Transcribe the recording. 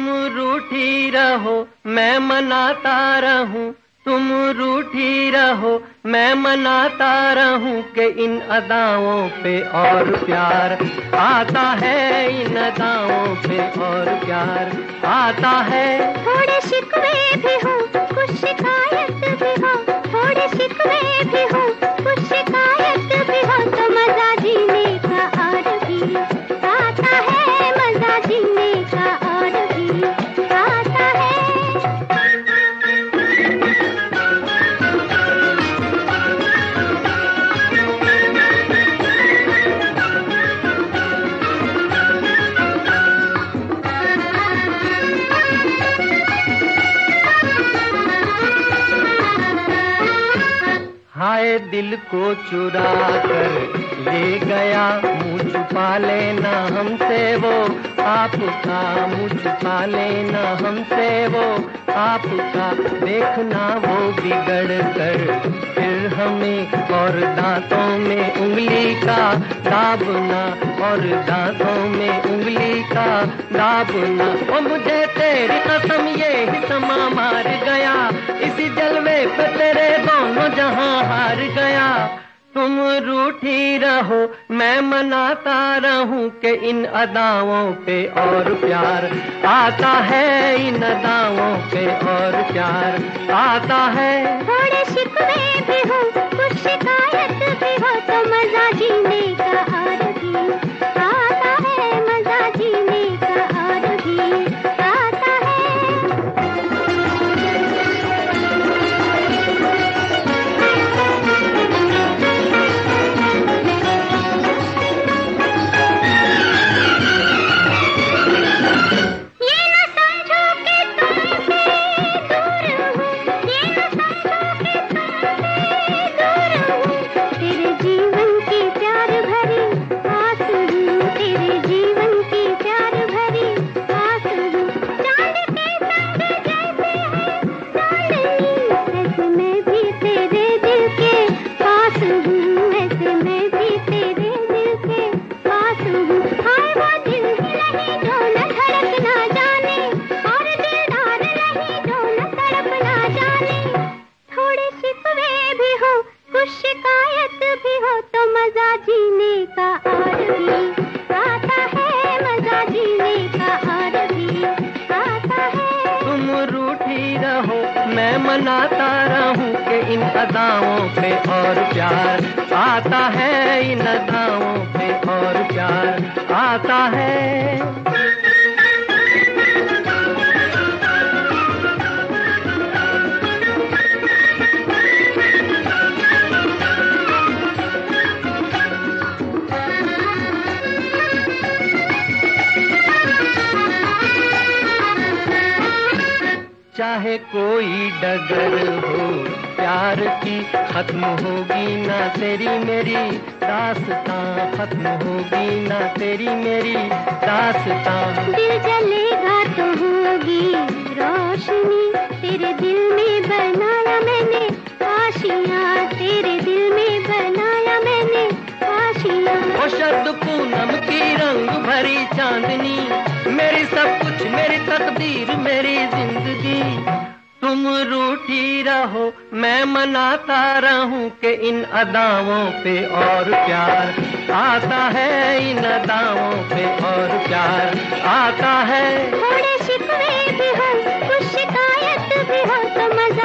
तुम रूठी रहो मैं मनाता रहूं, तुम रूठी रहो मैं मनाता रहूं कि इन अदाओं पे और प्यार आता है, इन अदाओं पे और प्यार आता है। थोड़े शिकवे भी हो कुछ शिकायत भी हो, थोड़े शिकवे भी हो कुछ शिकायत भी हो, तो मजा जीने का और भी आता है, मजा जीने का और भी आता है। हाय दिल को चुरा कर ले गया, मुँह छुपा लेना हमसे वो आपका, मुँह छुपा लेना हमसे वो आपका, देखना वो बिगड़ कर फिर हमें और दांतों में उंगली का दाबना, और दांतों में उंगली का दाबना। ओ मुझे तेरी कसम ये ही समा मार गया, इसी जलवे पे तेरे दोनों जहां हार गया। तुम रूठी रहो मैं मनाता रहूं कि इन अदाओं पे और प्यार आता है, इन अदाओं पे और प्यार आता है। थोड़े शिकवे भी हो कुछ शिकायत भी हो, तो मजा जीने का और भी आता है, मजा जीने का और भी आता है। शिकायत भी हो तो मजा जीने का और भी आता है, मजा जीने का और भी आता है। तुम रूठी रहो मैं मनाता रहूं कि इन अदाओं पे और प्यार आता है, इन अदाओं पे और प्यार आता है। चाहे कोई डगर हो प्यार की, खत्म होगी ना तेरी मेरी दास्तां, खत्म होगी ना तेरी मेरी दास्तां। दिल जलेगा तो होगी रोशनी, तेरे दिल में बनाया मैंने आशियाँ, तेरे दिल में बनाया मैंने आशियाँ। ओ शरद पूनम की रंग भरी चांदनी, मेरी सब कुछ, मेरी तकदीर, मेरी जिंदगी। तुम रूठी रहो मैं मनाता रहूं कि इन अदाओं पे और प्यार आता है, इन अदाओं पे और प्यार आता है। थोड़े शिकवे भी हो कुछ शिकायत भी हो, तो